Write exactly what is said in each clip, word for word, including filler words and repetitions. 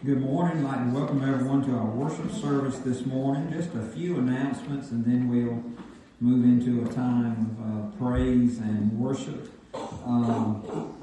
Good morning. I'd like to welcome everyone to our worship service this morning. Just a few announcements and then we'll move into a time of uh, praise and worship. Um,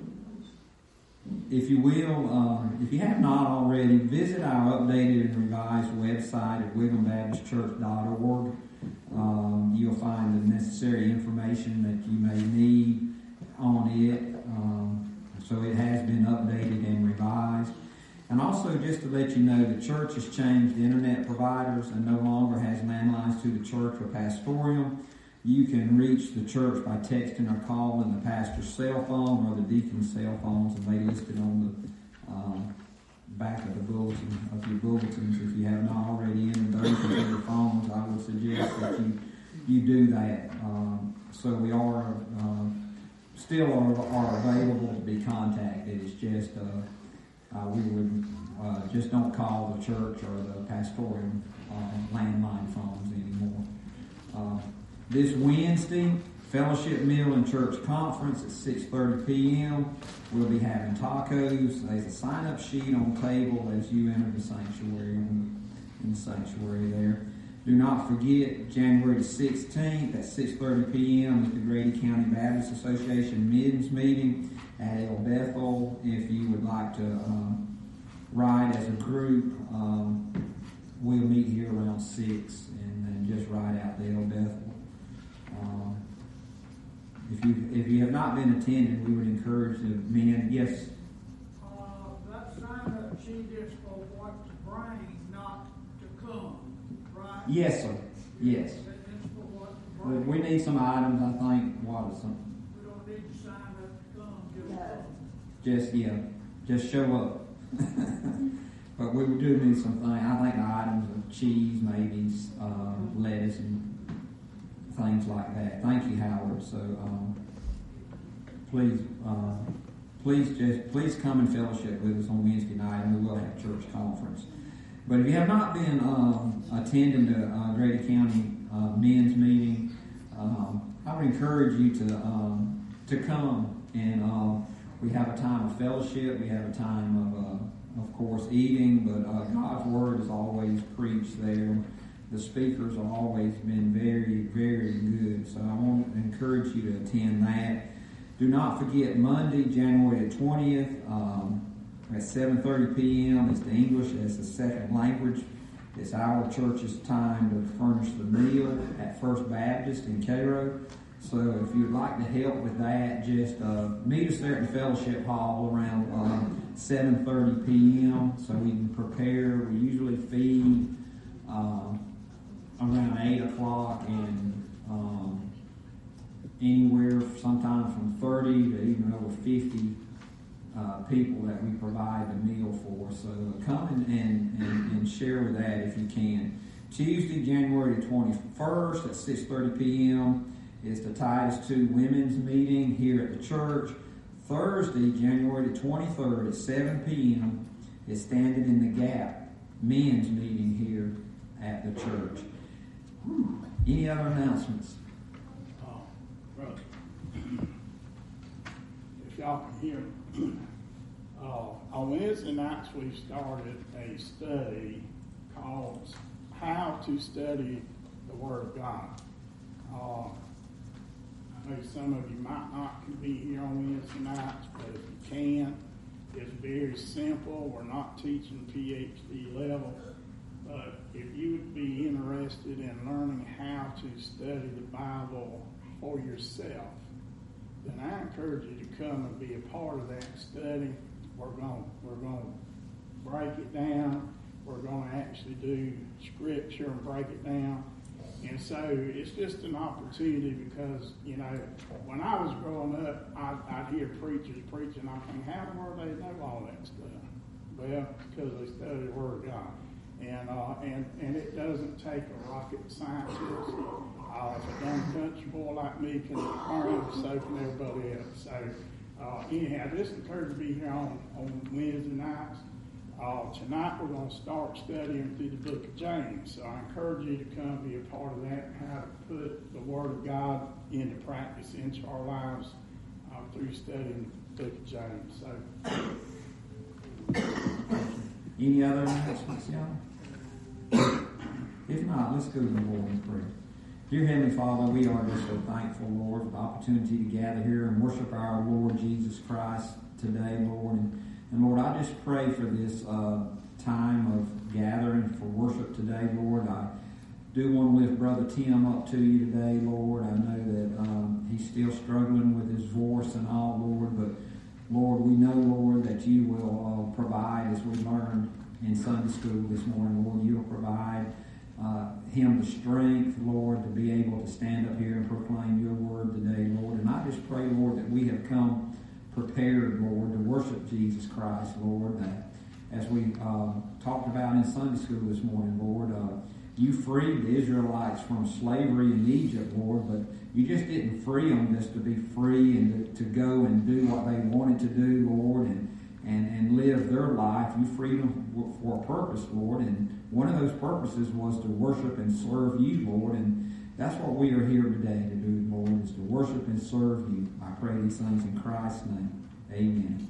if you will, um, if you have not already, visit our updated and revised website at wiggum baptist church dot org. Um, you'll find the necessary information that you may need on it. Um, so it has been updated and revised. And also, just to let you know, the church has changed internet providers and no longer has landlines to the church or pastoral. You can reach the church by texting or calling the pastor's cell phone or the deacon's cell phones, and they listed on the um, back of the bulletin of your bulletins. If you have not already entered those into your phones, I would suggest that you you do that. Um, so we are uh, still are, are available to be contacted. It's just uh, Uh, we would uh, just don't call the church or the pastoral uh, landline phones anymore. Uh, this Wednesday, fellowship meal and church conference at six thirty p.m. We'll be having tacos. There's a sign-up sheet on the table as you enter the sanctuary, in the sanctuary there. Do not forget, January sixteenth at six thirty p.m. is the Grady County Baptist Association men's meeting at El Bethel. If you would like to um, ride as a group, um, we'll meet here around six and then just ride out to El Bethel. Um, if you if you have not been attending, we would encourage the men. Yes. Uh, that sign-up sheet is for what to bring, not to come, right? Yes, sir. Yes. It's for what to bring. We need some items. I think. What is some? We don't need to sign up to come, just No. come. Just yeah, just show up. But we do need some things. I think the items of cheese, maybe uh, lettuce, and things like that. Thank you, Howard. So um, please, uh, please just please come and fellowship with us on Wednesday night, and we will have church conference. But if you have not been um, attending the uh, Grady County uh, men's meeting, um, I would encourage you to um, to come and. Uh, We have a time of fellowship. We have a time of, uh, of course, eating. But uh, God's word is always preached there. The speakers have always been very, very good. So I want to encourage you to attend that. Do not forget Monday, January the twentieth, um, at seven thirty p.m. It's the English as the second language. It's our church's time to furnish the meal at First Baptist in Cairo. So if you'd like to help with that, just uh, meet us there at the fellowship hall around uh, seven thirty p.m. so we can prepare. We usually feed uh, around eight o'clock and um, anywhere sometimes from thirty to even over fifty uh, people that we provide the meal for. So come and, and, and, and share with that if you can. Tuesday, January twenty-first at six thirty p.m. is the Titus two Women's Meeting here at the church. Thursday, January the twenty-third at seven p.m. is Standing in the Gap Men's Meeting here at the church. Whew. Any other announcements? Oh, brother. If y'all can hear me. Uh, on Wednesday nights, we started a study called How to Study the Word of God. Uh, I know some of you might not can be here on Wednesday nights, but if you can, it's very simple. We're not teaching P H D level, but if you would be interested in learning how to study the Bible for yourself, then I encourage you to come and be a part of that study. We're going we're going to break it down. We're going to actually do scripture and break it down. And so it's just an opportunity because, you know, when I was growing up, I'd, I'd hear preachers preaching. I'm thinking, how in the world do they know all that stuff? Well, because they study the Word of God. And uh, and, and it doesn't take a rocket scientist. Uh, if a dumb country boy like me can learn it, so can everybody else. So uh, anyhow, just encouraged to be here on, on Wednesday nights. Uh, tonight we're going to start studying through the book of James. So I encourage you to come be a part of that, how to put the Word of God into practice into our lives uh, through studying the book of James. So Any other announcements, y'all? If not, let's go to the Lord in prayer. Dear Heavenly Father, we are just so thankful, Lord, for the opportunity to gather here and worship our Lord Jesus Christ today, Lord. And, and Lord, I just pray for this uh, time of gathering for worship today, Lord. I do want to lift Brother Tim up to you today, Lord. I know that um, he's still struggling with his voice and all, Lord, but Lord, we know, Lord, that you will uh, provide, as we learned in Sunday school this morning, Lord, you'll provide uh, him the strength, Lord, to be able to stand up here and proclaim your word today, Lord. And I just pray, Lord, that we have come prepared, Lord, to worship Jesus Christ, Lord, that as we uh, talked about in Sunday school this morning, Lord, uh, you freed the Israelites from slavery in Egypt, Lord, but you just didn't free them just to be free and to, to go and do what they wanted to do, Lord, and, and, and live their life. You freed them for a purpose, Lord, and one of those purposes was to worship and serve you, Lord, and that's what we are here today to do, Lord, is to worship and serve you. I pray these things in Christ's name. Amen.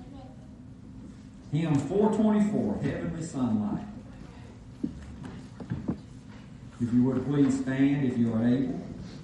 Hymn four twenty-four, Heavenly Sunlight. If you would please stand if you are able.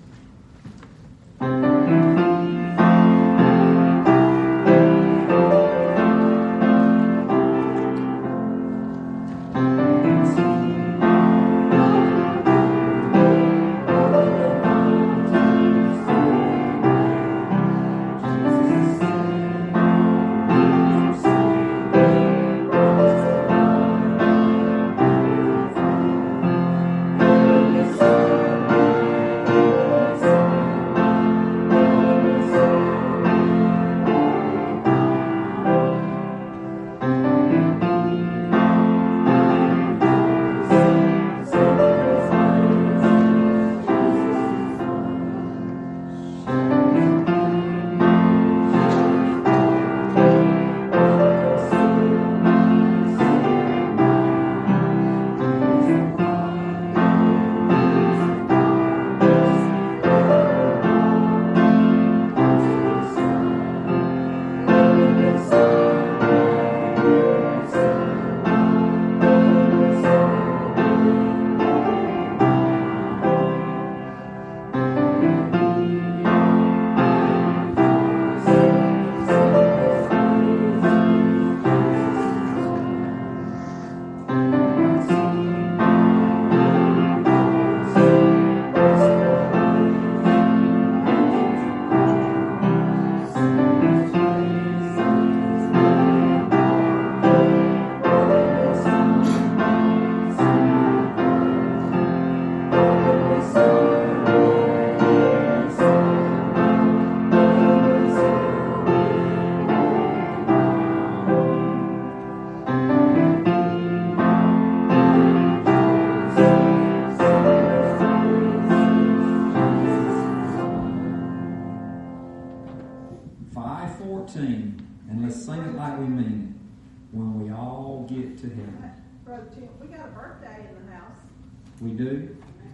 And let's sing it like we mean it when we all get to heaven. Brother Tim, we got a birthday in the house. We do?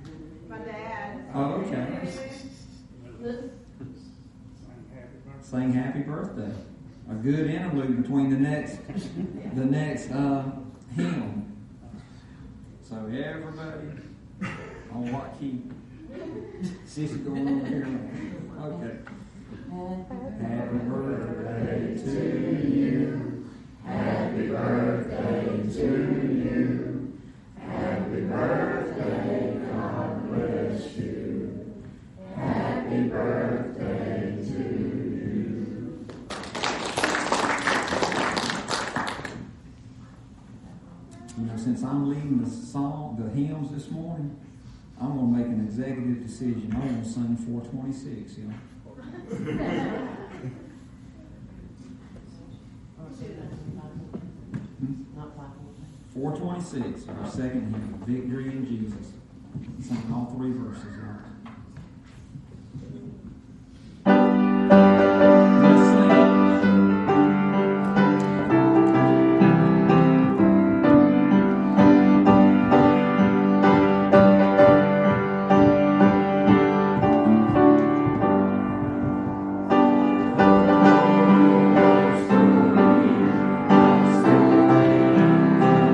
My dad. Oh, okay. Sing happy birthday. A good interlude between the next the next uh, hymn. So everybody on what key? Sissy going over here. Okay. Happy birthday to you. Happy birthday to you. Happy birthday, God bless you. Happy birthday to you. You know, since I'm leading the song, the hymns this morning, I'm going to make an executive decision. I'm going to sing four twenty-six, you know. four twenty-six, our second hymn, Victory in Jesus. Sing all three verses. Right? Thank you.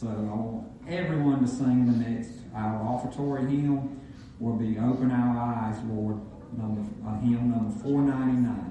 So I want everyone to sing the next, our offertory hymn will be Open Our Eyes, Lord, number, uh, hymn number four ninety-nine.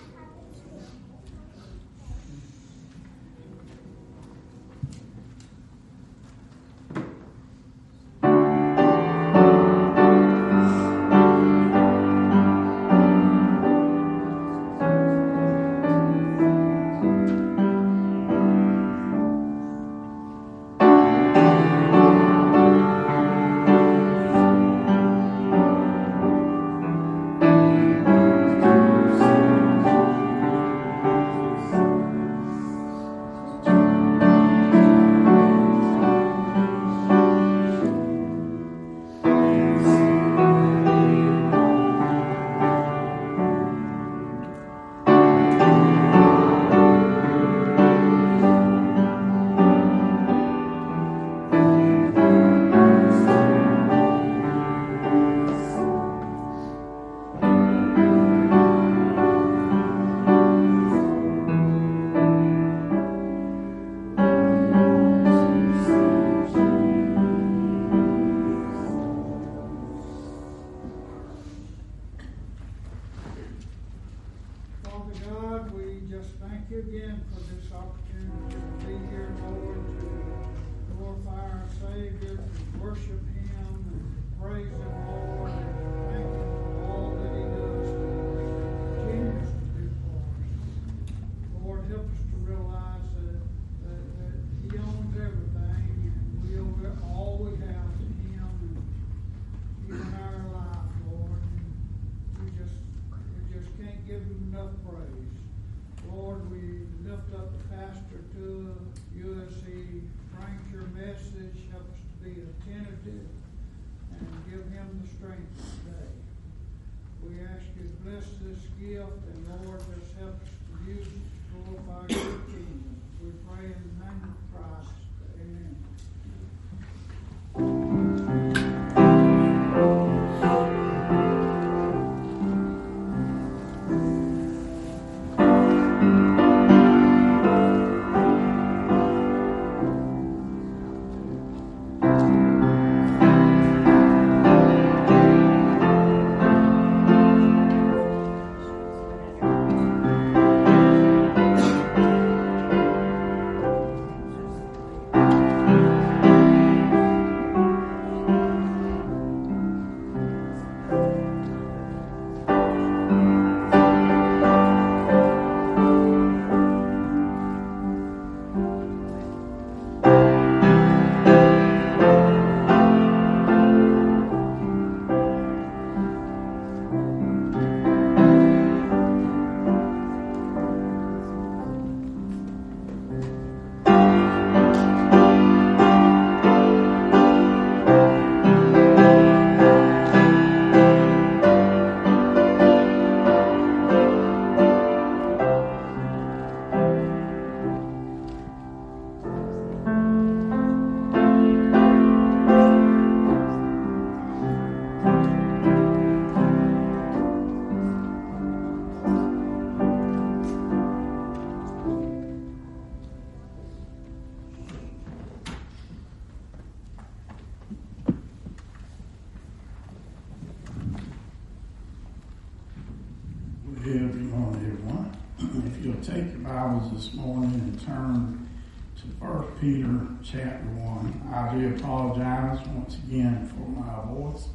This morning and turn to First Peter chapter one. I do apologize once again for my voice.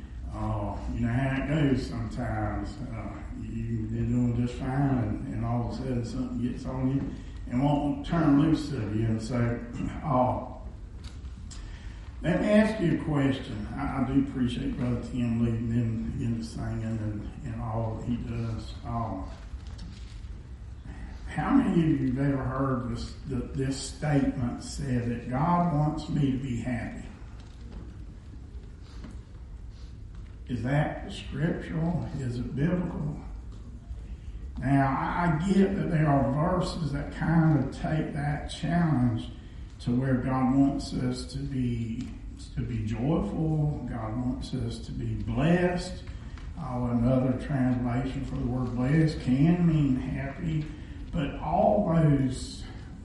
Uh, you know how it goes sometimes. Uh, you've been doing just fine, and, and all of a sudden something gets on you and won't turn loose of you. And so, uh, let me ask you a question. I, I do appreciate Brother Tim leading in, in the singing and, and all that he does. Uh, How many of you have ever heard this, this statement said that God wants me to be happy? Is that scriptural? Is it biblical? Now, I get that there are verses that kind of take that challenge to where God wants us to be to be joyful. God wants us to be blessed. Uh, another translation for the word blessed can mean happy. But all those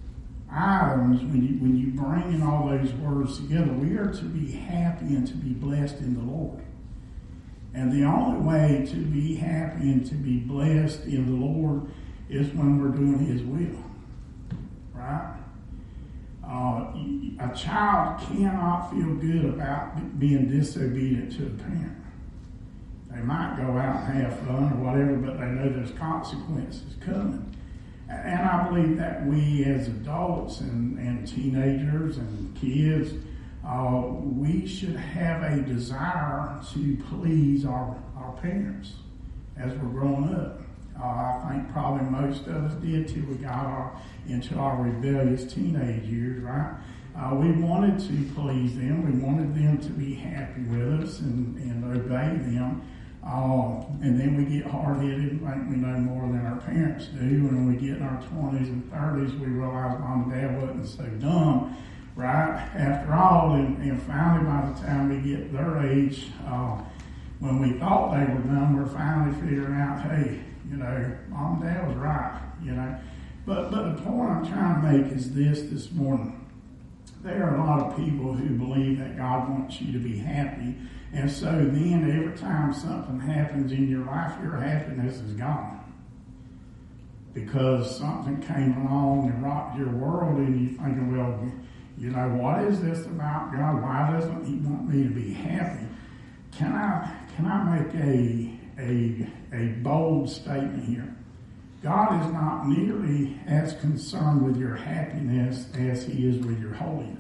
items, when you, when you bring in all those words together, we are to be happy and to be blessed in the Lord. And the only way to be happy and to be blessed in the Lord is when we're doing His will. Right? Uh, a child cannot feel good about being disobedient to a parent. They might go out and have fun or whatever, but they know there's consequences coming. And I believe that we as adults and, and teenagers and kids, uh, we should have a desire to please our, our parents as we're growing up. Uh, I think probably most of us did till we got our, into our rebellious teenage years, right? Uh, we wanted to please them. We wanted them to be happy with us and, and obey them. Uh, and then we get hard-headed and think we know more than our parents do. And when we get in our twenties and thirties, we realize mom and dad wasn't so dumb, right? After all, and, and finally by the time we get their age, uh, when we thought they were dumb, we're finally figuring out, hey, you know, mom and dad was right, you know. But, but the point I'm trying to make is this this morning. There are a lot of people who believe that God wants you to be happy. And so then every time something happens in your life, your happiness is gone. Because something came along and rocked your world and you're thinking, well, you know, what is this about God? Why doesn't He want me to be happy? Can I can I make a a a bold statement here? God is not nearly as concerned with your happiness as He is with your holiness.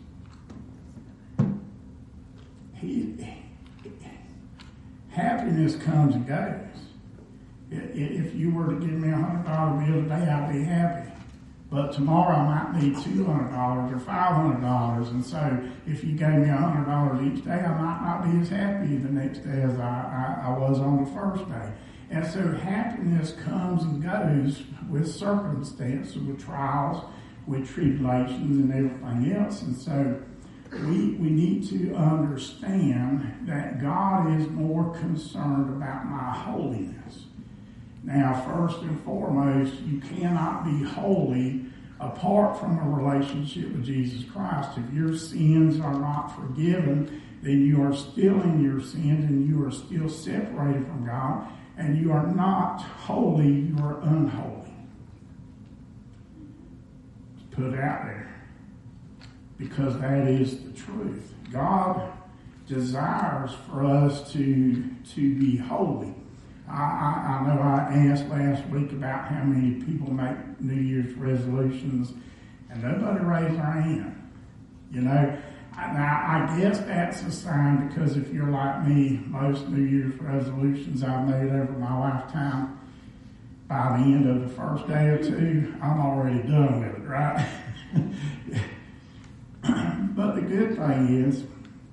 He, happiness comes and goes. If you were to give me a hundred dollar bill today, I'd be happy. But tomorrow I might need two hundred dollars or five hundred dollars, and so if you gave me a hundred dollars each day, I might not be as happy the next day as I, I, I was on the first day. And so happiness comes and goes with circumstances, with trials, with tribulations and everything else. And so we we need to understand that God is more concerned about my holiness. Now, first and foremost, you cannot be holy apart from a relationship with Jesus Christ. If your sins are not forgiven, then you are still in your sins and you are still separated from God. And you are not holy, you are unholy. Put it out there. Because that is the truth. God desires for us to, to be holy. I, I, I know I asked last week about how many people make New Year's resolutions, and nobody raised their hand. You know, now, I guess that's a sign, because if you're like me, most New Year's resolutions I've made over my lifetime, by the end of the first day or two, I'm already done with it, right? But the good thing is,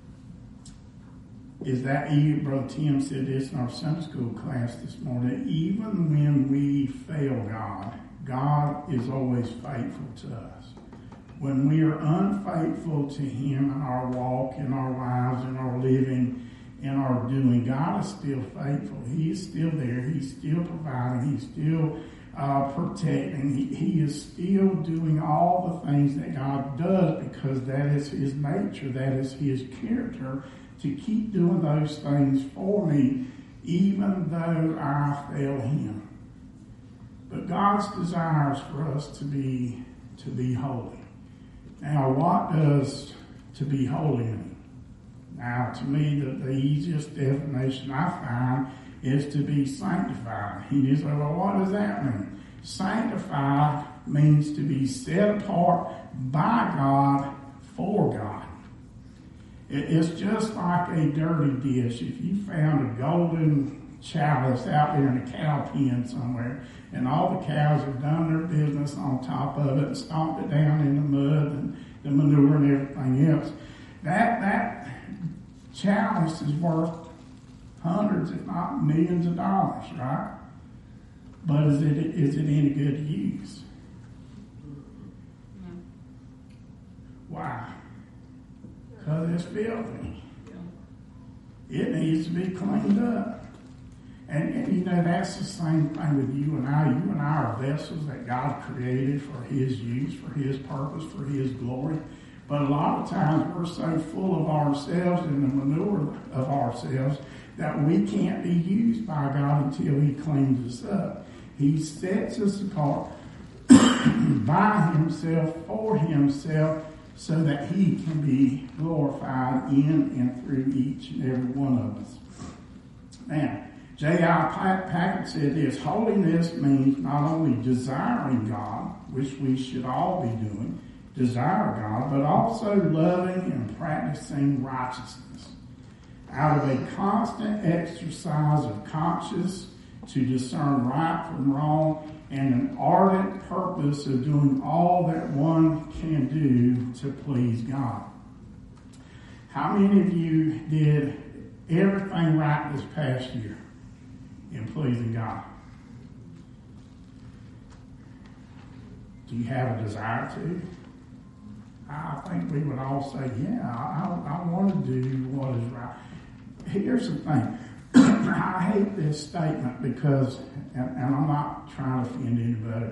is that even, Brother Tim said this in our Sunday school class this morning, even when we fail God, God is always faithful to us. When we are unfaithful to Him in our walk, in our lives, in our living, in our doing, God is still faithful. He is still there. He's still providing. He's still uh, protecting. He, he is still doing all the things that God does, because that is His nature. That is His character, to keep doing those things for me, even though I fail Him. But God's desires for us to be to be holy. Now, what does to be holy mean? Now, to me, the, the easiest definition I find is to be sanctified. You say, well, what does that mean? Sanctified means to be set apart by God for God. It, it's just like a dirty dish. If you found a golden chalice out there in a cow pen somewhere, and all the cows have done their business on top of it and stomped it down in the mud and the manure and everything else, that that chalice is worth hundreds, if not millions of dollars, right? But is it is it any good to use? No. Why? Because it's filthy. It needs to be cleaned up. And, and you know, that's the same thing with you and I. You and I are vessels that God created for His use, for His purpose, for His glory. But a lot of times we're so full of ourselves and the manure of ourselves that we can't be used by God until He cleans us up. He sets us apart by Himself, for Himself, so that He can be glorified in and through each and every one of us. Now, J I Packer said this: holiness means not only desiring God, which we should all be doing, desire God, but also loving and practicing righteousness out of a constant exercise of conscience to discern right from wrong, and an ardent purpose of doing all that one can do to please God. How many of you did everything right this past year in pleasing God? Do you have a desire to? I think we would all say, yeah, I, I want to do what is right. Here's the thing. I hate this statement because, and, and I'm not trying to offend anybody.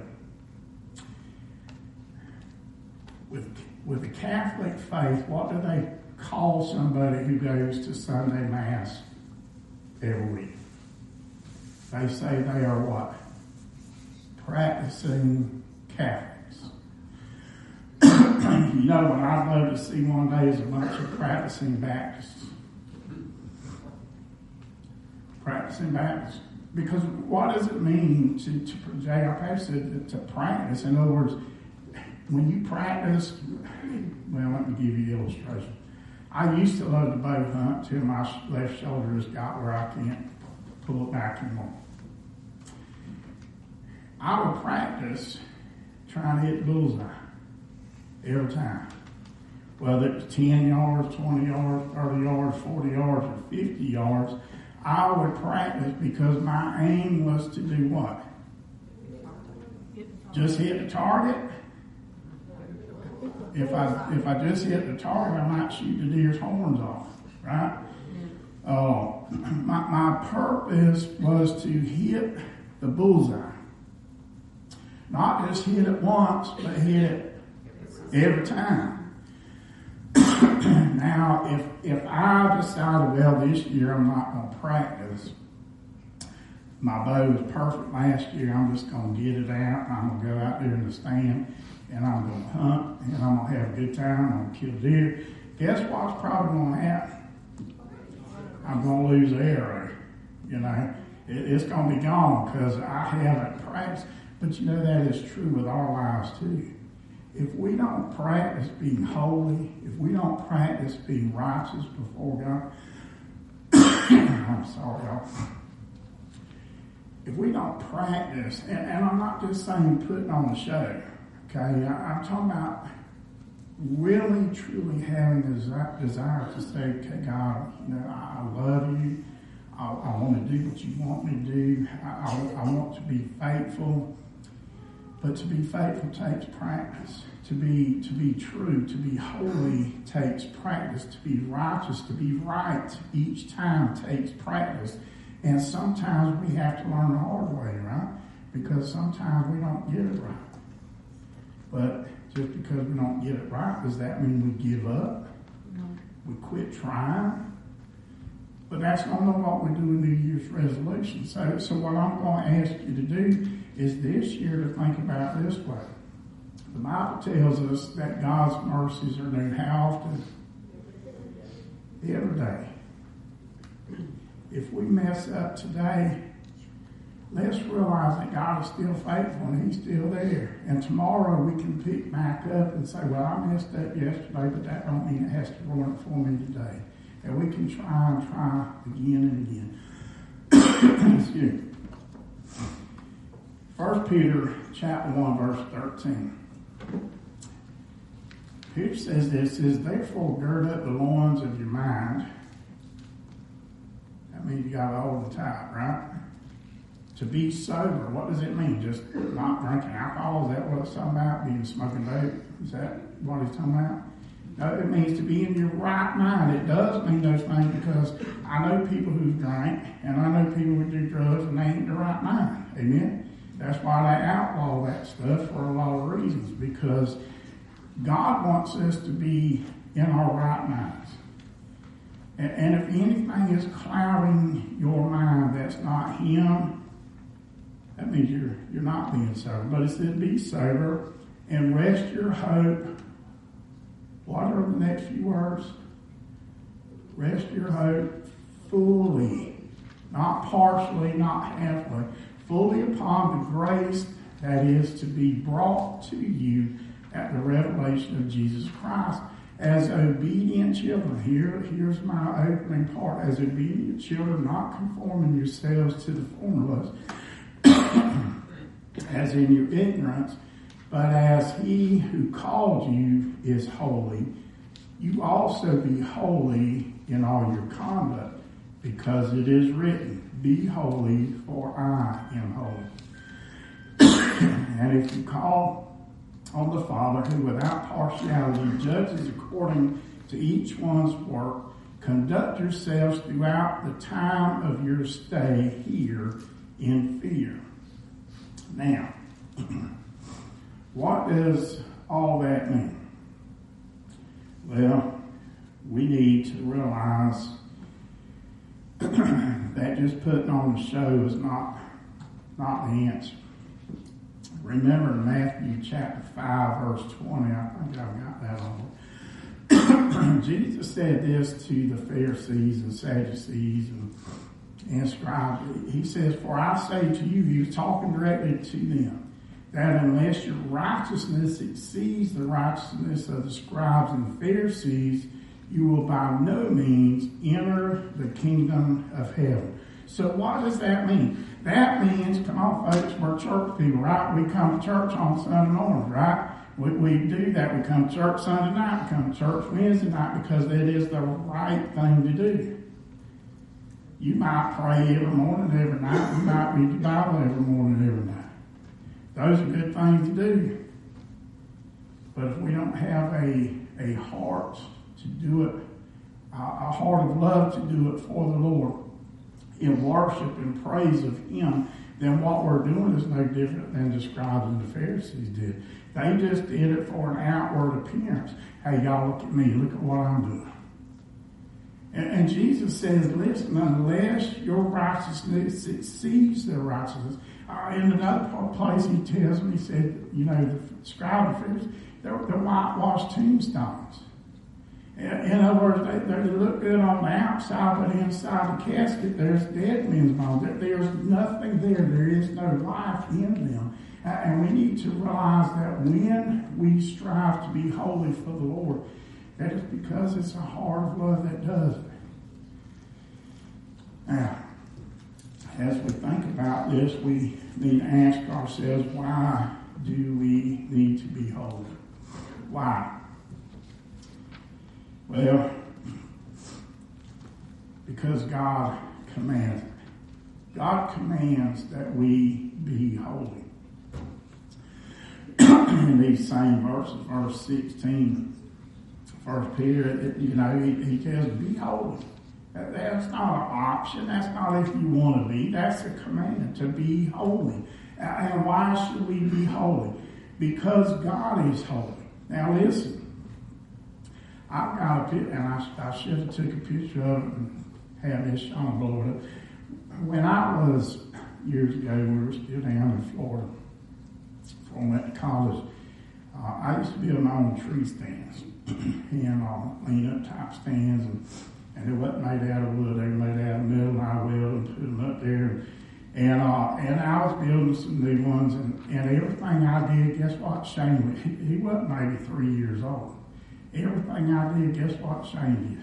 With, with the Catholic faith, what do they call somebody who goes to Sunday Mass every week? They say they are what? Practicing Catholics. You know, what I'd love to see one day is a bunch of practicing Baptists. Practicing Baptists. Because what does it mean to, to J R P said, to practice? In other words, when you practice, well, let me give you an illustration. I used to love to bow hunt till my left shoulder has got where I can't pull it back anymore. I would practice trying to hit bullseye every time. Whether it's ten yards, twenty yards, thirty yards, forty yards, or fifty yards, I would practice because my aim was to do what? Just hit the target. If I if I just hit the target, I might shoot the deer's horns off, right? Uh, my, my purpose was to hit the bullseye. Not just hit it once, but hit it every time. Now, if if I decided, well, this year I'm not going to practice, my bow was perfect last year, I'm just going to get it out, and I'm going to go out there in the stand, and I'm going to hunt, and I'm going to have a good time, I'm going to kill deer. Guess what's probably going to happen? I'm going to lose the arrow. You know, it, it's going to be gone because I haven't practiced. But you know, that is true with our lives too. If we don't practice being holy, if we don't practice being righteous before God, I'm sorry, y'all. If we don't practice, and, and I'm not just saying putting on a show, okay? I, I'm talking about really, truly having a desire, desire to say, okay, God, you know, I, I love you. I, I want to do what you want me to do. I, I, I want to be faithful. But to be faithful takes practice. To be to be true, to be holy takes practice. To be righteous, to be right each time takes practice. And sometimes we have to learn the hard way, right? Because sometimes we don't get it right. But just because we don't get it right, does that mean we give up? No. We quit trying? But that's not what we do in New Year's resolution. So, so what I'm going to ask you to do is this year to think about this way. The Bible tells us that God's mercies are new. How often? Every day. If we mess up today, let's realize that God is still faithful and He's still there. And tomorrow we can pick back up and say, well, I messed up yesterday, but that don't mean it has to ruin it for me today. And we can try and try again and again. Excuse me. First Peter chapter one, verse thirteen. Peter says this, says, therefore gird up the loins of your mind. That means you got to hold it tight, right? To be sober. What does it mean? Just not drinking alcohol? Is that what it's talking about? Being smoking dope? Is that what he's talking about? No, it means to be in your right mind. It does mean those things because I know people who drink and I know people who do drugs and they ain't in the right mind. Amen? That's why they outlaw that stuff for a lot of reasons, because God wants us to be in our right minds. And, and if anything is clouding your mind that's not Him, that means you're, you're not being sober. But it says be sober and rest your hope. What are the next few words? Rest your hope fully, not partially, not halfway, fully upon the grace that is to be brought to you at the revelation of Jesus Christ. As obedient children, here, here's my opening part. As obedient children, not conforming yourselves to the former lust, as in your ignorance, but as He who called you is holy, you also be holy in all your conduct, because it is written, be holy, for I am holy. And if you call on the Father, who without partiality judges according to each one's work, conduct yourselves throughout the time of your stay here in fear. Now, what does all that mean? Well, we need to realize that just putting on the show is not, not the answer. Remember in Matthew chapter five, verse twenty, I think I've got that on. Jesus said this to the Pharisees and Sadducees and, and scribes. He says, for I say to you, he was talking directly to them, that unless your righteousness exceeds the righteousness of the scribes and the Pharisees, you will by no means enter the kingdom of heaven. So what does that mean? That means, come on folks, we're church people, right? We come to church on Sunday morning, right? We, we do that. We come to church Sunday night, we come to church Wednesday night, because that is the right thing to do. You might pray every morning, every night. You might read the Bible every morning, every night. Those are good things to do. But if we don't have a, a heart to do it, a, a heart of love to do it for the Lord, in worship and praise of Him, then what we're doing is no different than the scribes and the Pharisees did. They just did it for an outward appearance. Hey, y'all, look at me. Look at what I'm doing. And, and Jesus says, listen, unless your righteousness exceeds their righteousness. Uh, in another place, he tells me, he said, you know, the scribes and Pharisees, they're, they're whitewashed tombstones. In other words, they, they look good on the outside, but inside the casket, there's dead men's bones. There's nothing there. There is no life in them. Uh, and we need to realize that when we strive to be holy for the Lord, that is because it's a heart of love that does it. Now, as we think about this, we need to ask ourselves, why do we need to be holy? Why? Well, because God commands it. God commands that we be holy. In these same verses, verse sixteen, First Peter, it, you know, he, he tells us, be holy. That, that's not an option. That's not if you want to be. That's a command to be holy. And why should we be holy? Because God is holy. Now listen. I've got a picture, and I, I should have took a picture of it and had this on Lord. When I was, years ago, we were still down in Florida, before I went to college, uh, I used to build my own tree stands, and uh, lean up type stands, and, and they wasn't made out of wood, they were made out of metal, and I welded and put them up there. And uh, and I was building some new ones, and, and everything I did, guess what? Shane, he, he wasn't maybe three years old. Everything I did, guess what Shane did?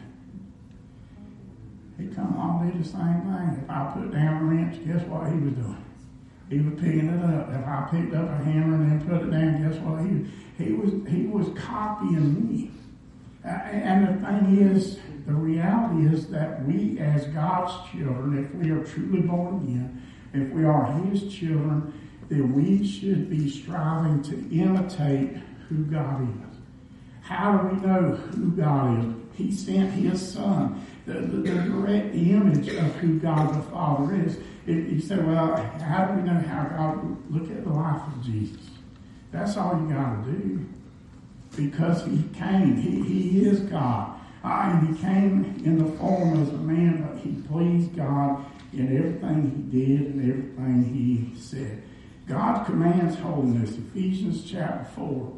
He'd come along and do the same thing. If I put down a wrench, guess what he was doing? He was picking it up. If I picked up a hammer and then put it down, guess what he was? He was, he was copying me. Uh, and the thing is, the reality is that we as God's children, if we are truly born again, if we are His children, then we should be striving to imitate who God is. How do we know who God is? He sent his son, the, the, the direct image of who God the Father is. If you say, well, how do we know how God? Look at the life of Jesus. That's all you got to do. Because he came. He, he is God. Uh, and he came in the form as a man, but he pleased God in everything he did and everything he said. God commands holiness. Ephesians chapter four.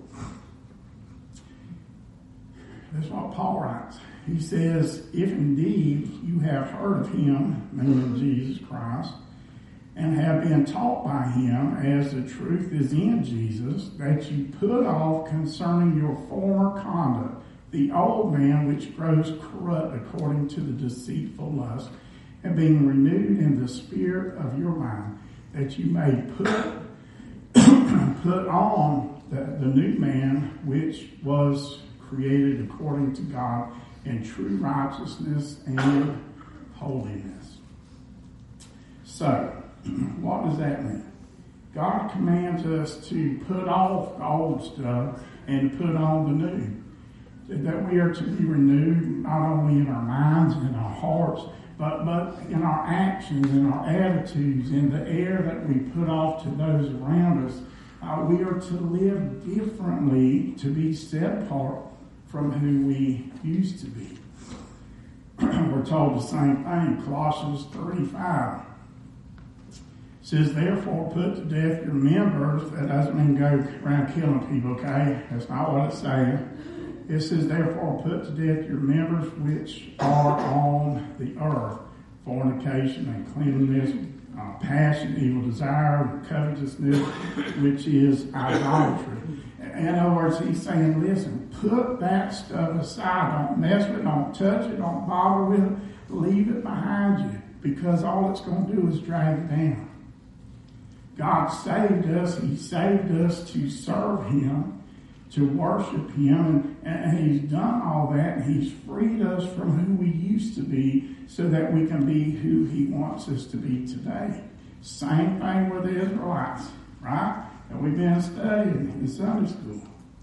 That's what Paul writes. He says, if indeed you have heard of him, meaning Jesus Christ, and have been taught by him as the truth is in Jesus, that you put off concerning your former conduct the old man which grows corrupt according to the deceitful lust, and being renewed in the spirit of your mind, that you may put put on the, the new man which was created according to God in true righteousness and holiness. So, what does that mean? God commands us to put off the old stuff and to put on the new. That we are to be renewed not only in our minds and our hearts, but, but in our actions and our attitudes, in the air that we put off to those around us. Uh, we are to live differently, to be set apart from who we used to be. We're told the same thing. Colossians three five says, therefore put to death your members. That doesn't mean go around killing people, okay? That's not what it's saying. It says, therefore put to death your members which are on the earth, fornication and cleanliness, uh, passion, evil desire, covetousness, which is idolatry. In other words, he's saying, listen, put that stuff aside. Don't mess with it. Don't touch it. Don't bother with it. Leave it behind you, because all it's going to do is drag it down. God saved us. He saved us to serve him, to worship him, and, and he's done all that, and he's freed us from who we used to be so that we can be who he wants us to be today. Same thing with the Israelites, right? And we've been studying in Sunday school.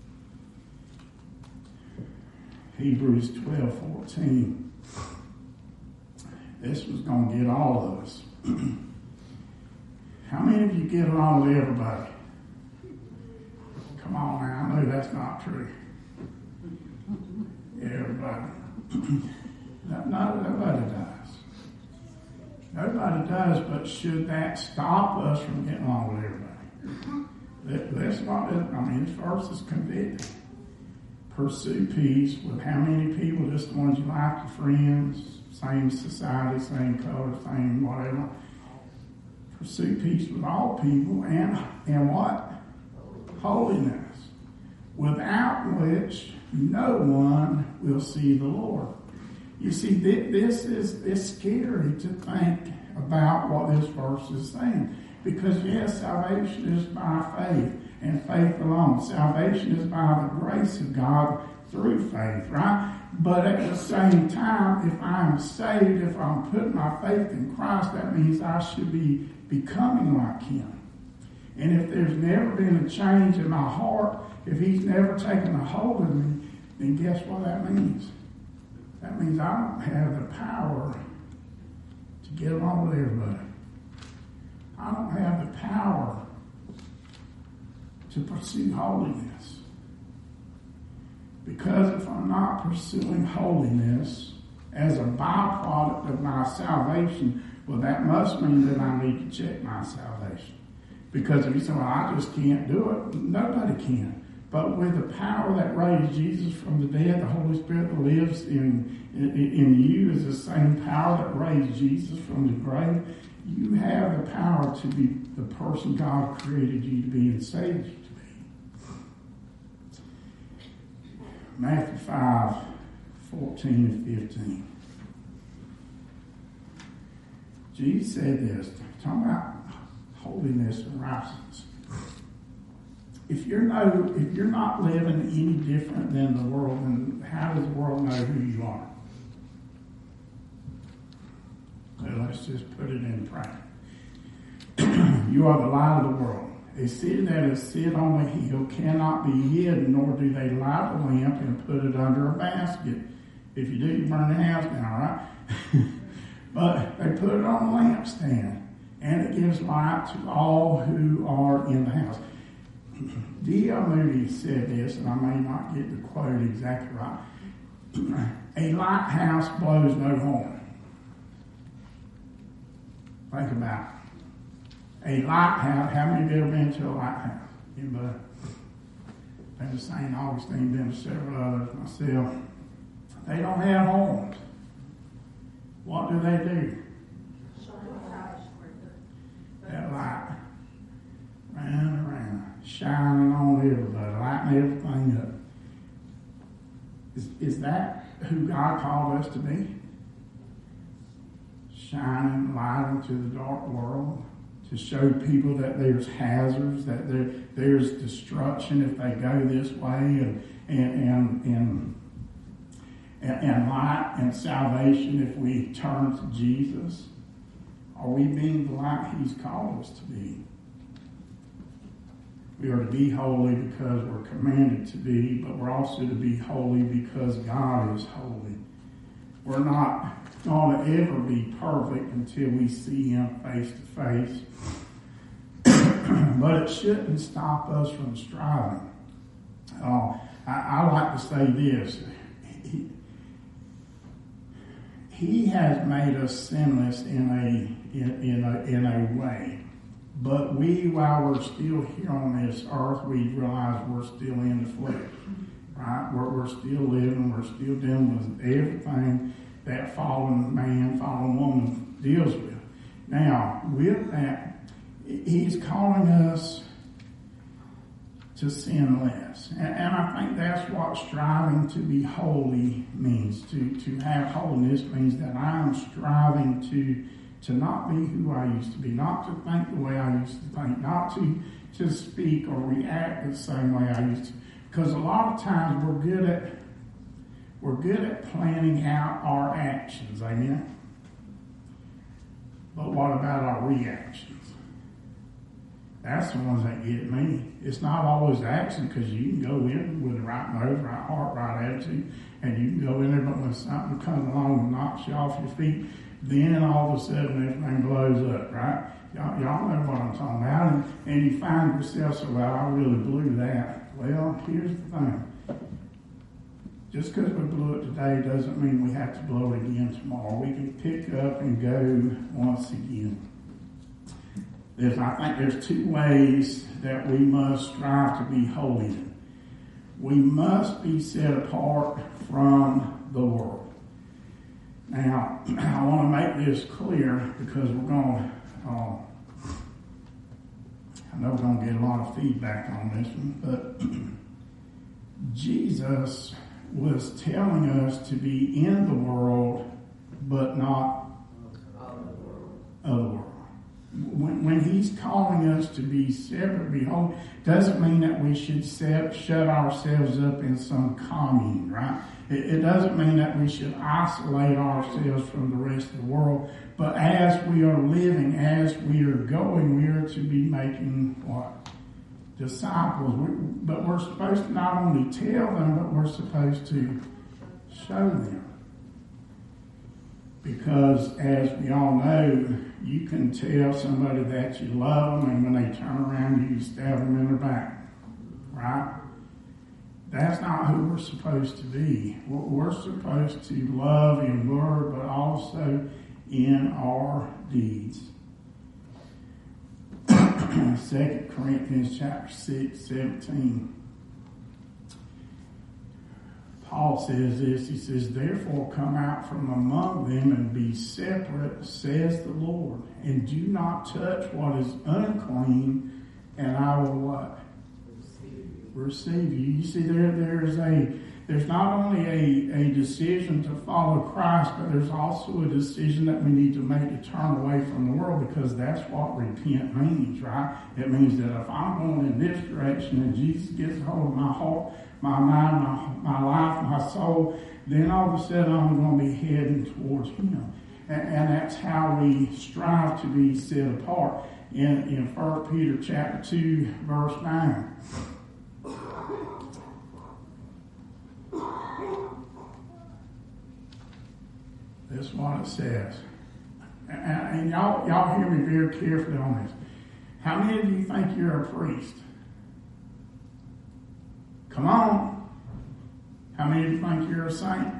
Hebrews twelve fourteen. This was going to get all of us. How many of you get along with everybody? Come on now, I know that's not true. Everybody. no, no, nobody does. Nobody does, but should that stop us from getting along with everybody? That, that's not, I mean, this verse is convicting. Pursue peace with how many people? Just the ones you like, your friends, same society, same color, same whatever. Pursue peace with all people, and, and what? Holiness, without which no one will see the Lord. You see, this is it's scary to think about what this verse is saying. Because yes, salvation is by faith, and faith alone. Salvation is by the grace of God through faith, right? But at the same time, if I'm saved, if I'm putting my faith in Christ, that means I should be becoming like him. And if there's never been a change in my heart, if he's never taken a hold of me, then guess what that means? That means I don't have the power to get along with everybody. I don't have the power to pursue holiness. Because if I'm not pursuing holiness as a byproduct of my salvation, well, that must mean that I need to check my salvation. Because if you say, well, I just can't do it, nobody can. But with the power that raised Jesus from the dead, the Holy Spirit that lives in, in, in you is the same power that raised Jesus from the grave. You have the power to be the person God created you to be and saved you to be. Matthew five, fourteen and fifteen. Jesus said this, talking about holiness and righteousness. If you're no, if you're not living any different than the world, then how does the world know who you are? So let's just put it in practice. You are the light of the world. A city that is set on a hill cannot be hidden, nor do they light a lamp and put it under a basket. If you do, you burn the house down, right? But they put it on a lampstand, and it gives light to all who are in the house. D L Moody said this, and I may not get the quote exactly right. A lighthouse blows no horn. Think about it. A lighthouse, how many of you ever been to a lighthouse? Anybody? Been to Saint Augustine, been to several others, myself. They don't have horns. What do they do? That light. Round and round. Shining on everybody, lighting everything up. Is, is that who God called us to be? Shining light into the dark world, to show people that there's hazards, that there there's destruction if they go this way, and and and and, and, and light and salvation if we turn to Jesus. Are we being the light He's called us to be? We are to be holy because we're commanded to be, but we're also to be holy because God is holy. We're not going to ever be perfect until we see Him face to face. But it shouldn't stop us from striving. Uh, I, I like to say this. He, he has made us sinless in a, in, in a, in a way. But we, while we're still here on this earth, we realize we're still in the flesh. Right? We're, we're still living. We're still dealing with everything that fallen man, fallen woman deals with. Now, with that, He's calling us to sin less. And, and I think that's what striving to be holy means. To, to have holiness means that I am striving to, to not be who I used to be, not to think the way I used to think, not to, to speak or react the same way I used to. Because a lot of times we're good at we're good at planning out our actions, amen? But what about our reactions? That's the ones that get me. It's not always action, because you can go in with the right motive, right heart, right attitude, and you can go in there, but when something comes along and knocks you off your feet, then all of a sudden everything blows up, right? Y'all, y'all know what I'm talking about. And, and you find yourself, so, well, I really blew that. Well, here's the thing. Just because we blew it today doesn't mean we have to blow it again tomorrow. We can pick up and go once again. There's, I think there's two ways that we must strive to be holy. We must be set apart from the world. Now, I want to make this clear because we're going to, uh, I know we're going to get a lot of feedback on this one, but Jesus was telling us to be in the world, but not of the world. Of the world. When, when He's calling us to be separate, be holy, doesn't mean that we should set, shut ourselves up in some commune, right? It, it doesn't mean that we should isolate ourselves from the rest of the world. But as we are living, as we are going, we are to be making what? Disciples. We, but we're supposed to not only tell them, but we're supposed to show them. Because as we all know, you can tell somebody that you love them, and when they turn around, you stab them in the back. Right? That's not who we're supposed to be. We're supposed to love in word, but also in our deeds. Second Corinthians chapter six, seventeen. Paul says this, he says, therefore come out from among them and be separate, says the Lord, and do not touch what is unclean, and I will what? Receive you. You see, there there is a there's not only a, a decision to follow Christ, but there's also a decision that we need to make to turn away from the world, because that's what repent means, right? It means that if I'm going in this direction and Jesus gets a hold of my heart, my mind, my, my life, my soul, then all of a sudden I'm going to be heading towards Him. And, and that's how we strive to be set apart. In, in First Peter chapter two, verse nine. This is what it says. And, and y'all, y'all hear me very carefully on this. How many of you think you're a priest? Come on. How many of you think you're a saint?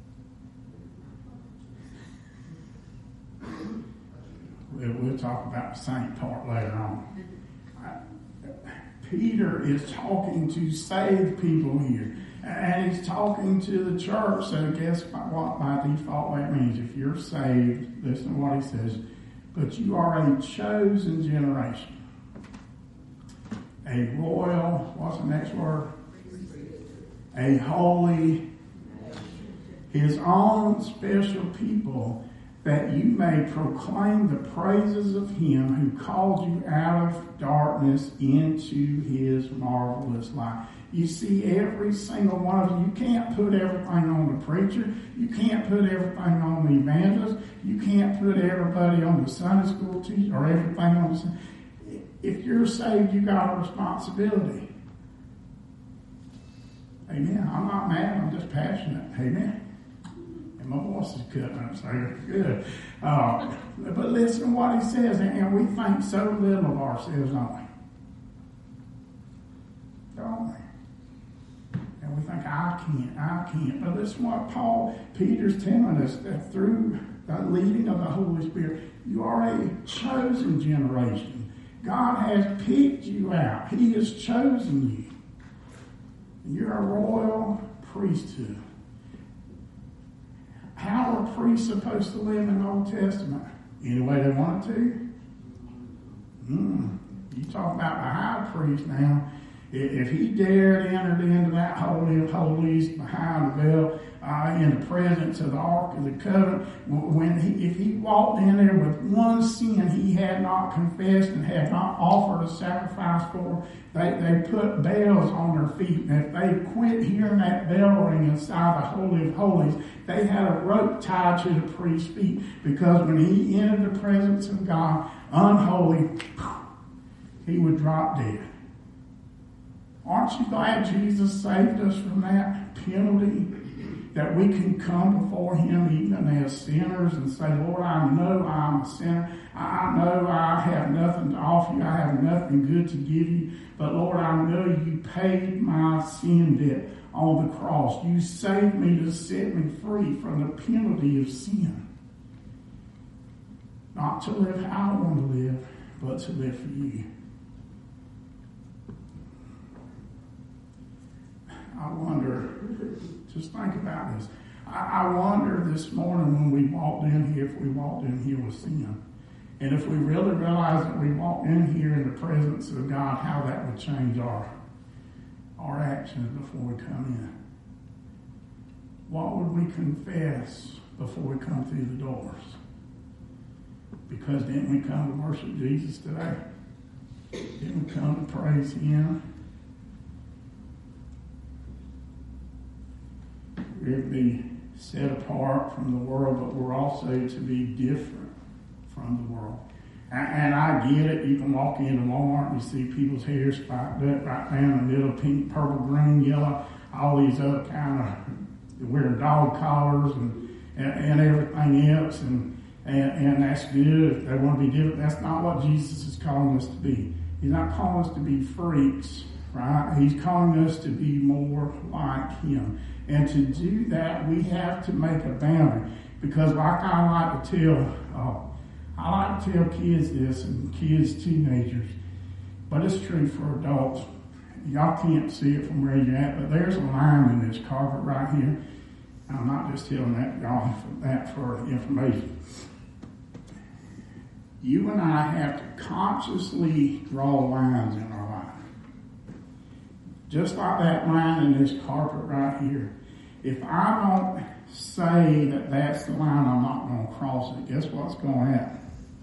We'll, we'll talk about the saint part later on. Peter is talking to saved people here. And he's talking to the church. So guess what by default that means? If you're saved, listen to what he says. But you are a chosen generation. A royal, what's the next word? A holy, his own special people, that you may proclaim the praises of him who called you out of darkness into his marvelous light. You see, every single one of you, you can't put everything on the preacher. You can't put everything on the evangelist. You can't put everybody on the Sunday school teacher or everything on the... If you're saved, you got a responsibility. Amen. I'm not mad. I'm just passionate. Amen. And my voice is cutting up, so good. Uh, but listen to what he says, and we think so little of ourselves, don't we? Don't we? And we think, I can't, I can't. But listen what Paul, Peter's telling us, that through the leading of the Holy Spirit, you are a chosen generation. God has picked you out. He has chosen you. You're a royal priesthood. How are priests supposed to live in the Old Testament? Any way they want to? Mm. You talk about the high priest now. If he dared enter into that Holy of Holies behind the veil, uh, in the presence of the Ark of the Covenant, when he, if he walked in there with one sin he had not confessed and had not offered a sacrifice for, they, they put bells on their feet. And if they quit hearing that bell ring inside the Holy of Holies, they had a rope tied to the priest's feet, because when he entered the presence of God, unholy, he would drop dead. Aren't you glad Jesus saved us from that penalty? That we can come before him even as sinners and say, Lord, I know I'm a sinner. I know I have nothing to offer you. I have nothing good to give you. But Lord, I know you paid my sin debt on the cross. You saved me to set me free from the penalty of sin. Not to live how I want to live, but to live for you. I wonder, just think about this. I, I wonder this morning when we walked in here, if we walked in here with sin. And if we really realized that we walked in here in the presence of God, how that would change our, our actions before we come in. What would we confess before we come through the doors? Because didn't we come to worship Jesus today? Didn't we come to praise him? We're to be set apart from the world, but we're also to be different from the world. And, and I get it. You can walk into Walmart and you see people's hair spiked up right down the middle, pink, purple, green, yellow, all these other kind of wearing dog collars and, and, and everything else. And, and, and that's good if they want to be different. That's not what Jesus is calling us to be. He's not calling us to be freaks, right? He's calling us to be more like him. And to do that, we have to make a boundary. Because like I like to tell, uh, I like to tell kids this, and kids, teenagers, but it's true for adults. Y'all can't see it from where you're at, but there's a line in this carpet right here. I'm not just telling that y'all for that for information. You and I have to consciously draw lines in our life. Just like that line in this carpet right here. If I don't say that that's the line, I'm not going to cross it. Guess what's going to happen?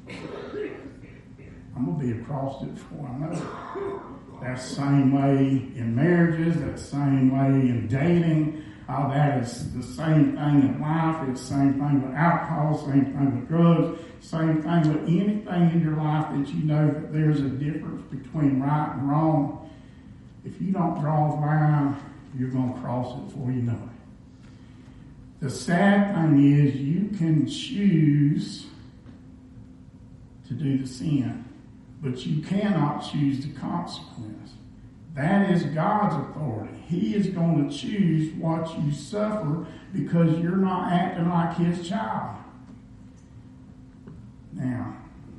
I'm going to be across it before I know it. That's the same way in marriages. That's the same way in dating. Uh, that is the same thing in life. It's the same thing with alcohol, same thing with drugs, same thing with anything in your life that you know that there's a difference between right and wrong. If you don't draw the line, you're going to cross it before you know it. The sad thing is you can choose to do the sin, but you cannot choose the consequence. That is God's authority. He is going to choose what you suffer because you're not acting like his child. Now,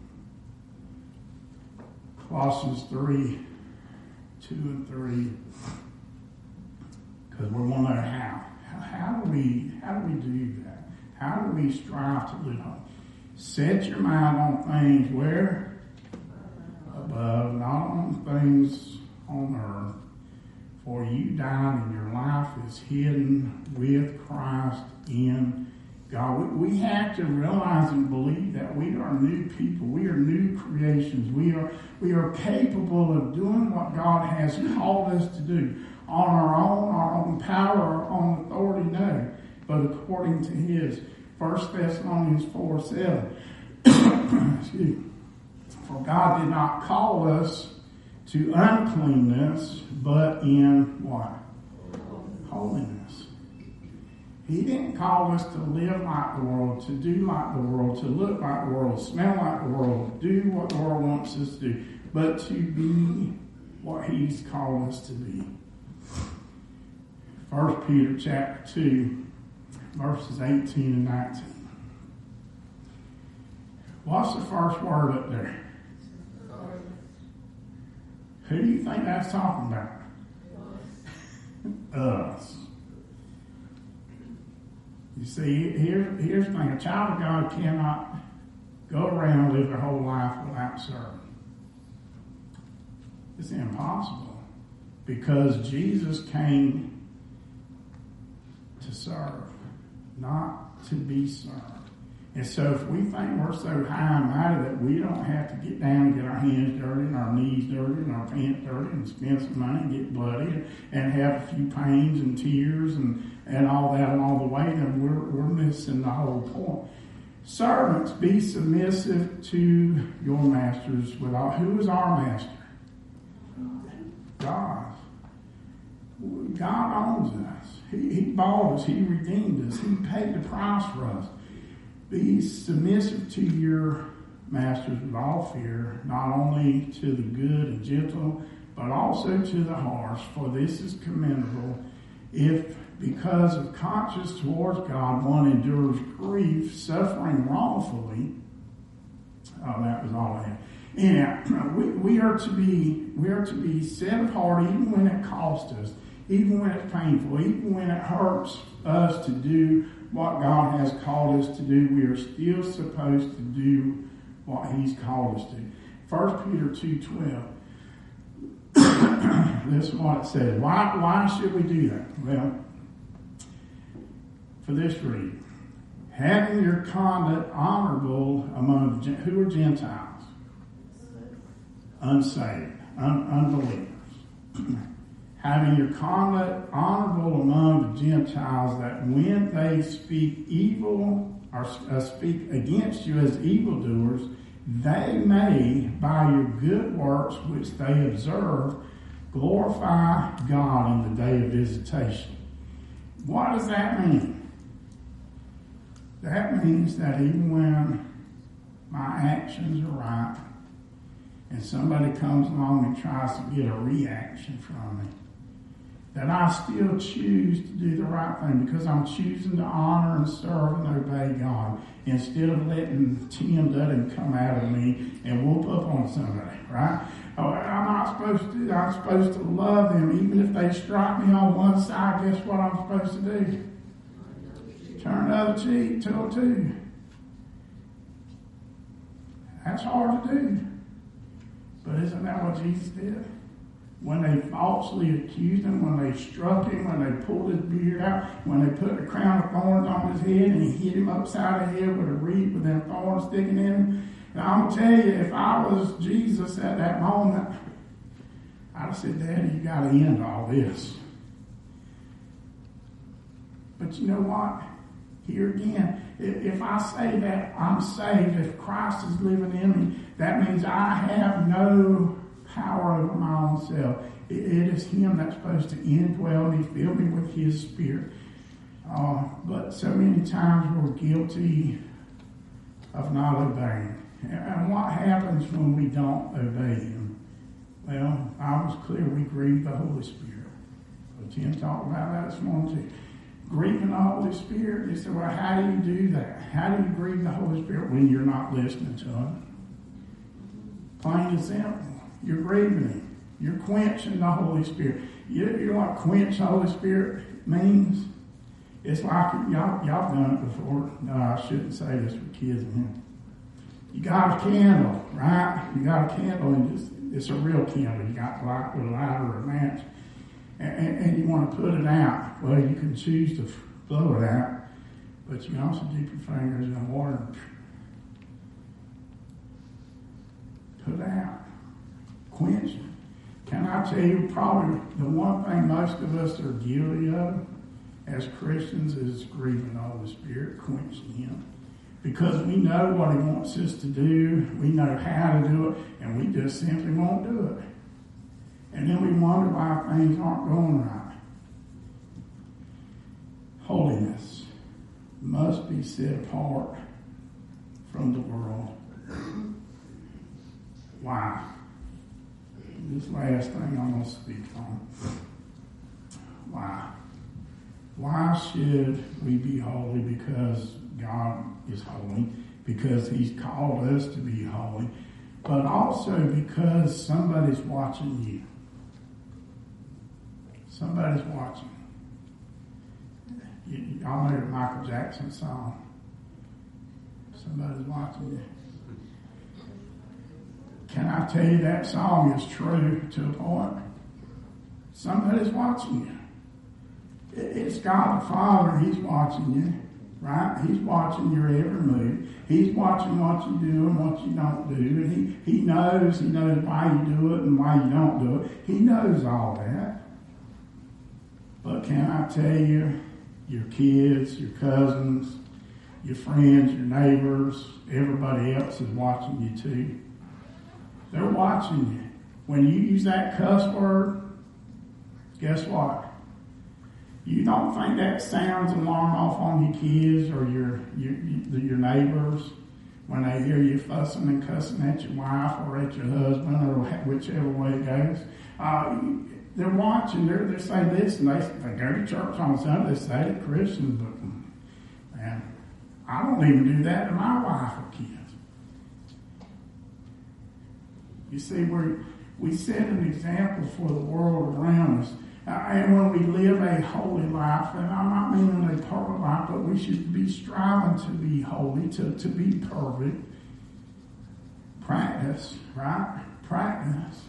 Colossians three, two and three, because we want to know how. how. How do we how do we do that? How do we strive to live holy? Set your mind on things where? Above, not on things on earth. For you died and your life is hidden with Christ in God. We, we have to realize and believe that we are new people. We are new creations. We are we are capable of doing what God has called us to do. On our own, our own power, our own authority, no. But according to his. First Thessalonians four seven. Excuse me. For God did not call us to uncleanness, but in what? Holiness. He didn't call us to live like the world, to do like the world, to look like the world, smell like the world, do what the world wants us to do, but to be what he's called us to be. First Peter chapter two, verses eighteen and nineteen. What's the first word up there? Who do you think that's talking about? Us. You see, here, here's the thing. A child of God cannot go around and live their whole life without serving. It's impossible. Because Jesus came to serve, not to be served. And so if we think we're so high and mighty that we don't have to get down and get our hands dirty and our knees dirty and our pants dirty and spend some money and get bloody and have a few pains and tears and, and all that along the way, then we're, we're missing the whole point. Servants, be submissive to your masters without. Who is our master? God. God owns us. He, he bought us. He redeemed us. He paid the price for us. Be submissive to your masters with all fear, not only to the good and gentle, but also to the harsh, for this is commendable if, because of conscience towards God, one endures grief, suffering wrongfully. Oh, that was all I had. Yeah, we, we are to be we are to be set apart even when it costs us, even when it's painful, even when it hurts us to do what God has called us to do. We are still supposed to do what he's called us to. First Peter two twelve. This is what it says. Why, why should we do that? Well, for this reason. Having your conduct honorable among the, who are Gentiles? Unsaved, un, unbelievers. Having your conduct honorable among the Gentiles, that when they speak evil or uh, speak against you as evildoers, they may, by your good works which they observe, glorify God in the day of visitation. What does that mean? That means that even when my actions are right and somebody comes along and tries to get a reaction from me, that I still choose to do the right thing because I'm choosing to honor and serve and obey God instead of letting Tim Dudden come out of me and whoop up on somebody, right? Oh, I'm not supposed to do that. I'm supposed to love them. Even if they strike me on one side, guess what I'm supposed to do? Turn the other cheek, tell two. That's hard to do. But isn't that what Jesus did? When they falsely accused him, when they struck him, when they pulled his beard out, when they put a crown of thorns on his head and he hit him upside the head with a reed with them thorns sticking in him. And I'm going to tell you, if I was Jesus at that moment, I'd have said, Daddy, you got to end all this. But you know what? Here again, if, if I say that I'm saved, if Christ is living in me, that means I have no power over my own self. It, it is Him that's supposed to indwell me, fill me with His Spirit. Uh, but so many times we're guilty of not obeying. And what happens when we don't obey Him? Well, I was clear, we grieve the Holy Spirit. But Tim talked about that this morning too. Grieving the Holy Spirit, he said, well, how do you do that? How do you grieve the Holy Spirit when you're not listening to Him? Plain and simple. You're grieving Him. You're quenching the Holy Spirit. You, you know what quench the Holy Spirit means? It's like, y'all, y'all done it before. No, I shouldn't say this for kids and him. You got a candle, right? You got a candle, and it's, it's a real candle. You got light with a lighter or a match. And, and, and you want to put it out. Well, you can choose to blow it out, but you can also dip your fingers in water and put it out. Quench it. Can I tell you, probably the one thing most of us are guilty of as Christians is grieving the Holy Spirit, quenching Him. Because we know what He wants us to do, we know how to do it, and we just simply won't do it. And then we wonder why things aren't going right. Holiness must be set apart from the world. Why? This last thing I'm going to speak on. Why? Why should we be holy? Because God is holy. Because He's called us to be holy. But also because somebody's watching you. Somebody's watching. You, y'all know the Michael Jackson song. Somebody's watching you. Can I tell you that song is true to a point? Somebody's watching you. It, it's God the Father. He's watching you, right? He's watching your every move. He's watching what you do and what you don't do. And he, he knows. He knows why you do it and why you don't do it. He knows all that. But can I tell you, your kids, your cousins, your friends, your neighbors, everybody else is watching you too. They're watching you. When you use that cuss word, guess what? You don't think that sounds alarm off on your kids or your, your your neighbors when they hear you fussing and cussing at your wife or at your husband or whichever way it goes. Uh, they're watching. They're, they're saying this, and they, they go to church on Sunday. They say they're Christians, but man, I don't even do that to my wife or kids. You see, we we set an example for the world around us. Uh, and when we live a holy life, and I'm not meaning a perfect life, but we should be striving to be holy, to, to be perfect. Practice, right? Practice.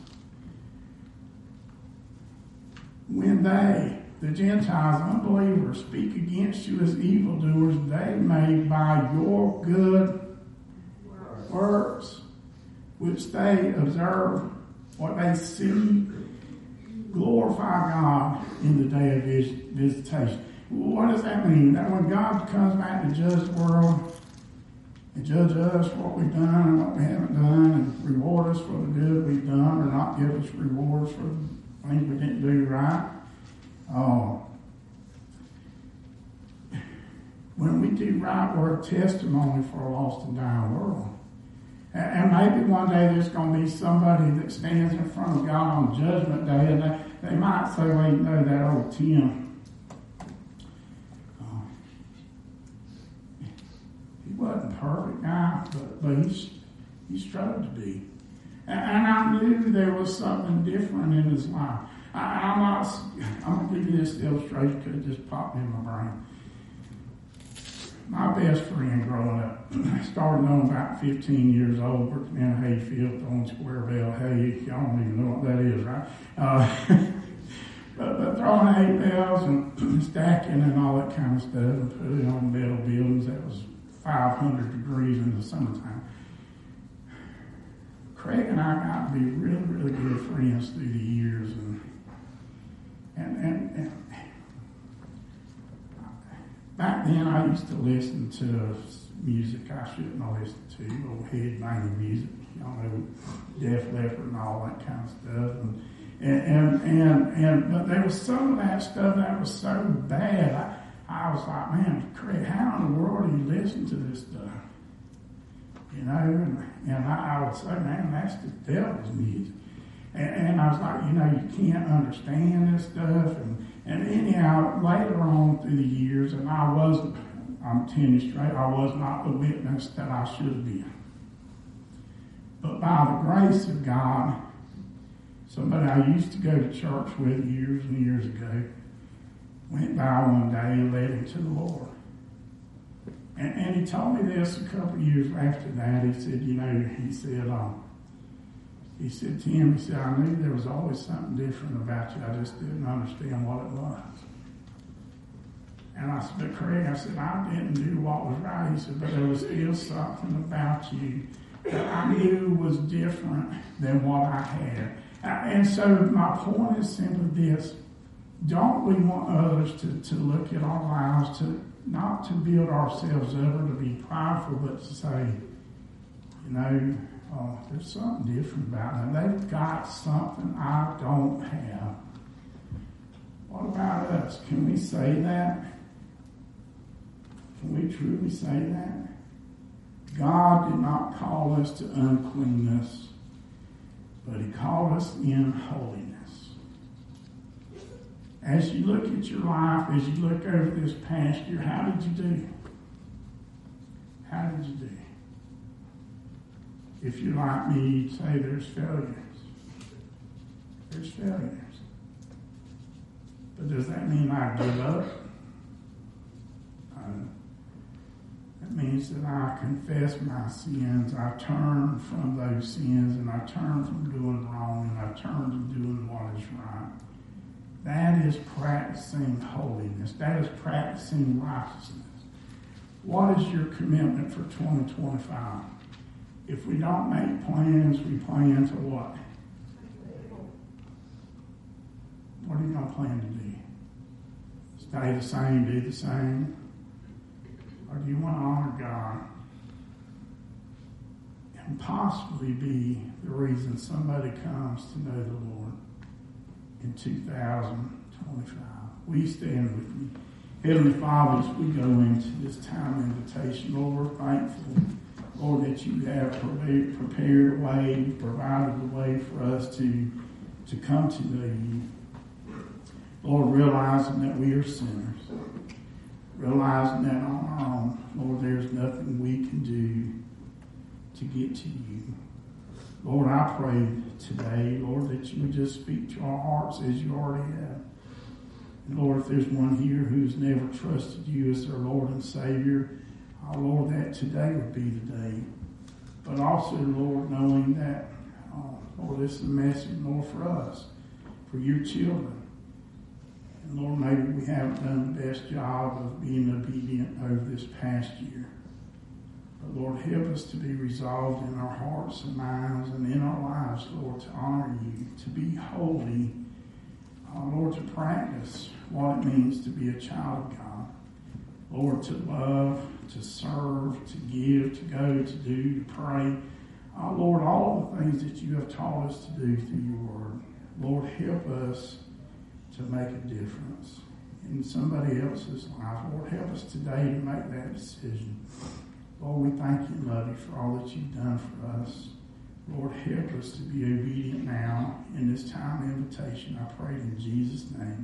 When they, the Gentiles, unbelievers, speak against you as evildoers, they may by your good works, which they observe, what they see, glorify God in the day of his visitation. What does that mean? That when God comes back to judge the world and judge us for what we've done and what we haven't done and reward us for the good we've done or not give us rewards for the things we didn't do right. Oh, when we do right, we're a testimony for a lost and dying world. And maybe one day there's going to be somebody that stands in front of God on Judgment Day, and they, they might say, well, you know, that old Tim, oh, he wasn't a perfect guy, but, but he, he strove to be. And, and I knew there was something different in his life. I, I'm not, I'm going to give you this illustration because it just popped in my brain. My best friend growing up, I started knowing about fifteen years old, working in a hayfield, throwing square bale hay. Y'all don't even know what that is, right? Uh, but, but throwing hay bales and stacking and all that kind of stuff and putting it on metal buildings. That was five hundred degrees in the summertime. Craig and I got to be really, really good friends through the years. And, and, and, and back then I used to listen to music I shouldn't have listened to, old headbanging music, y'all know, Def Leppard and all that kind of stuff. And, and, and, and, and but there was some of that stuff that was so bad. I, I was like, man, Craig, how in the world do you listen to this stuff? You know, and, and I, I would say, man, that's the devil's music. And, and I was like, you know, you can't understand this stuff. And, and anyhow, later on through the years, and I wasn't, I'm telling you straight, I was not the witness that I should have been. But by the grace of God, somebody I used to go to church with years and years ago went by one day and led him to the Lord. And, and he told me this a couple of years after that. He said, you know, he said, um, he said, Tim, he said, I knew there was always something different about you. I just didn't understand what it was. And I said, but Craig, I said, I didn't do what was right. He said, but there was still something about you that I knew was different than what I had. And so my point is simply this. Don't we want others to, to look at our lives, to not to build ourselves up or to be prideful, but to say, you know, oh, there's something different about them. They've got something I don't have. What about us? Can we say that? Can we truly say that? God did not call us to uncleanness, but he called us in holiness. As you look at your life, as you look over this past year, how did you do? How did you do? If you're like me, you'd say there's failures. There's failures. But does that mean I give up? No. That means that I confess my sins. I turn from those sins, and I turn from doing wrong, and I turn to doing what is right. That is practicing holiness. That is practicing righteousness. What is your commitment for twenty twenty-five? If we don't make plans, we plan to what? What are you going to plan to do? Stay the same, do the same? Or do you want to honor God and possibly be the reason somebody comes to know the Lord in two thousand twenty-five? Will you stand with me? Heavenly Father, as we go into this time of invitation, Lord, we're thankful, Lord, that you have prepared a way, provided a way for us to, to come to know you. Lord, realizing that we are sinners, realizing that on our own, Lord, there's nothing we can do to get to you. Lord, I pray today, Lord, that you would just speak to our hearts as you already have. And Lord, if there's one here who's never trusted you as their Lord and Savior, oh, Lord, that today would be the day. But also, Lord, knowing that, oh, Lord, this is a message, Lord, for us, for your children. And Lord, maybe we haven't done the best job of being obedient over this past year. But Lord, help us to be resolved in our hearts and minds and in our lives, Lord, to honor you, to be holy, uh, Lord, to practice what it means to be a child of God. Lord, to love, to serve, to give, to go, to do, to pray. Uh, Lord, all the things that you have taught us to do through your word. Lord, help us to make a difference in somebody else's life. Lord, help us today to make that decision. Lord, we thank you and love you for all that you've done for us. Lord, help us to be obedient now in this time of invitation. I pray in Jesus' name.